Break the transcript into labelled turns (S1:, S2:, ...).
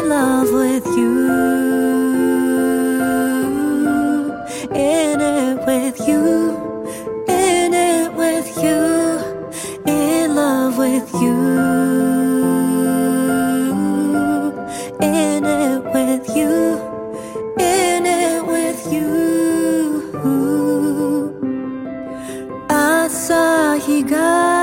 S1: in love with you, in it with you, in it with you, in love with you, in it with you, in it with you. Asahi ga